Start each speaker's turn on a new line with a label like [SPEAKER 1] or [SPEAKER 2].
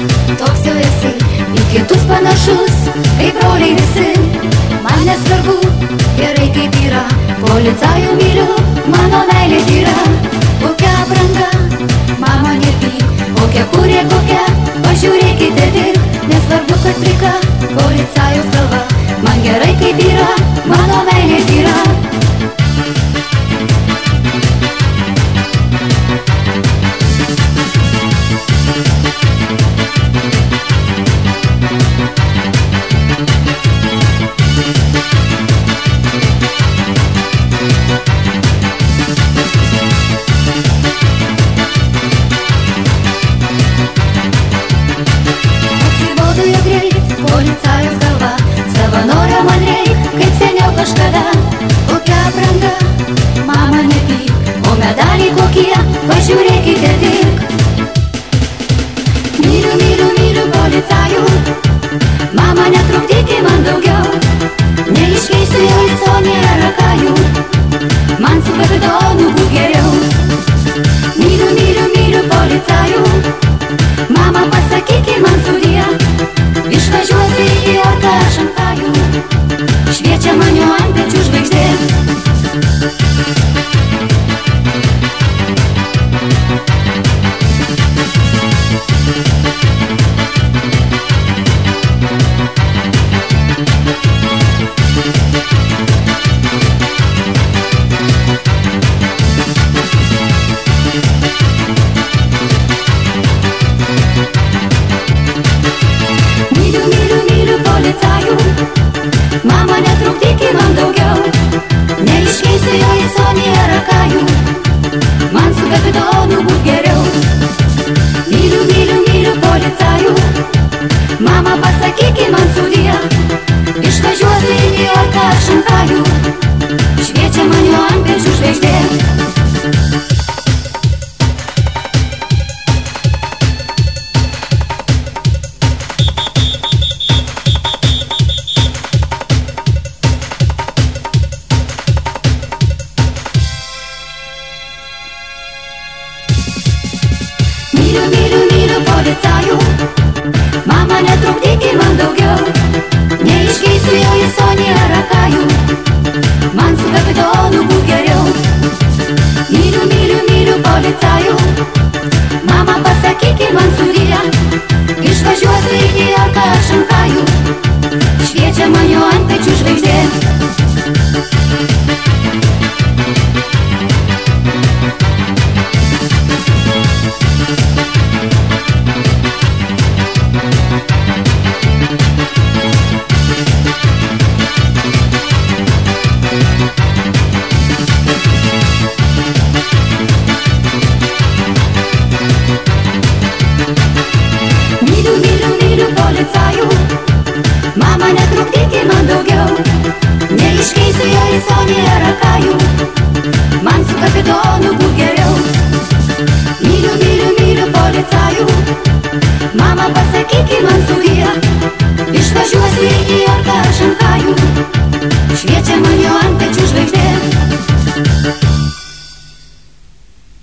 [SPEAKER 1] toks jau esi, į kitus panašus, kaip broliai visi. Man nesvarbu, gerai kaip yra, policajų myliu, mano meilė tyra. Kokia apranga, mama nepyk, kokia kurė kokia, pažiūrėkite tik, nesvarbu, kad plika, policajų kalba. Man gerai kaip yra, mano meilė tyra. Policijos galva, savanorio man reik, kaip seniau kažkada. Kokia apranga, mama nepyk, o medaliai kokie, pažiūrėkite tik. Myliu, myliu, myliu policijų, mama netrukdykit man daugiau, neiškeisiu jau į Soniją ar Akajų, man su kapitonu būt geriau. Myliu, myliu, myliu policijų, mama pasakykit man sudie, išvažiuosiu į Niujorką ar Šanchajų, šviečia man jau ant pečių žvaigždė. Mama netrukdykit man daugiau, neiškeisiu jo į Soniją ar Akajų, man su kapitonu būt geriau. Myliu, myliu, myliu policijų, mama pasakykit man sudie, išvažiuosiu į Niujorką ar Šanchajų, šviečia man jau ant pečių žvaigždė. Myliu, myliu, myliu policijų, mama netrukdykit man daugiau, neiškeisiu jo į Soniją ar Akajų, man su kapitonu būt geriau. Myliu, myliu, myliu policijų, mama pasakykit man sudie, išvažiuosiu į Niujorką ar Šanchajų, šviečia man jau ant pečių žvaigždė. Myliu, myliu, myliu policijų, mama netrukdykit man daugiau, neiškeisiu jo į Soniją ar Akajų, man su kapitonu būt geriau. Myliu, myliu, myliu policijų, mama pasakykit man sudie,